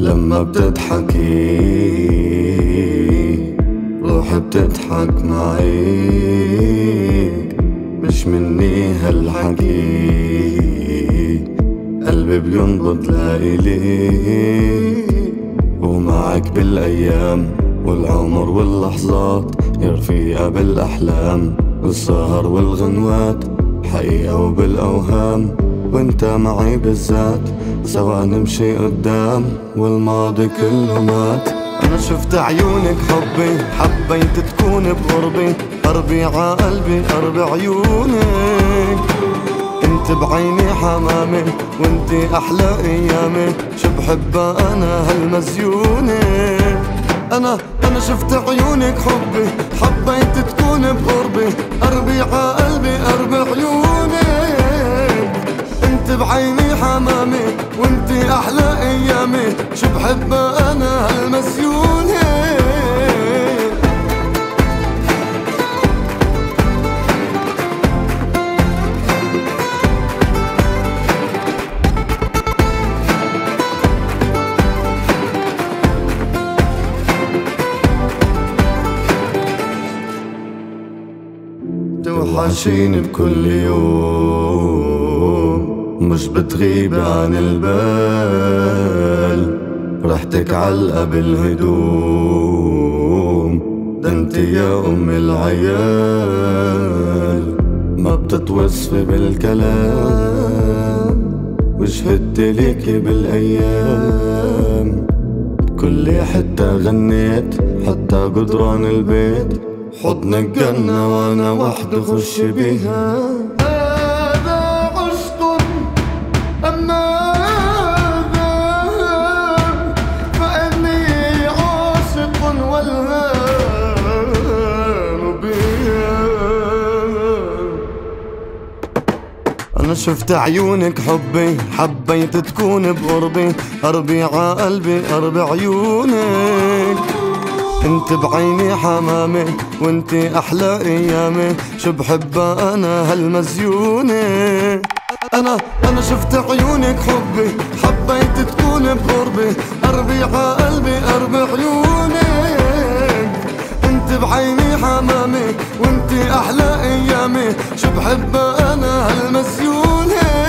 لما بتضحكي روحي بتضحك معي، مش مني هالحكي، قلبي بينبض لإلي، ومعك بالأيام والعمر واللحظات، يا رفيقة بالأحلام والسهر والغنوات، حقيقة وبالأوهام وانت معي بالذات، سوا نمشي قدام والماضي كله مات. أنا شفت عيونك حبي، حبيت تكون بقربي، قربي عقلبي قرب عيونك، انت بعيني حمامي وانتي أحلى أيامي، شو بحبها أنا هالمزيونة. أنا شفت عيونك حبي، حبيت تكون بقربي، قربي عقلبي قرب عيونك، انت بعيني حمامي وانتي أحلى أيامي، شو بحبها أنا هالمسيونة. توحشيني بكل يوم، مش بتغيب عن البال، ريحتك علقة بالهدوم، ده انتي يا ام العيال، ما بتتوصفي بالكلام، وشهدت ليكي بالايام، كل حتة غنيت حتى قدران البيت، حضنك جنة وانا وحدي خش بيها. هذا عشق أم ماذا؟ فإني عاشق والهان بها. أنا شفت عيونك حبي، حبيت تكون بقربي، قربي عقلبي قرب عيونك، انت بعيني حمامي وانتي احلى ايامي، شو بحبها انا هالمزيونة. انا شفت عيونك حبي، حبيت تكون بقربي، قربي عقلبي قرب عيونك، انت بعيني حمامي وانتي احلى ايامي، شو بحبها انا هالمزيونة.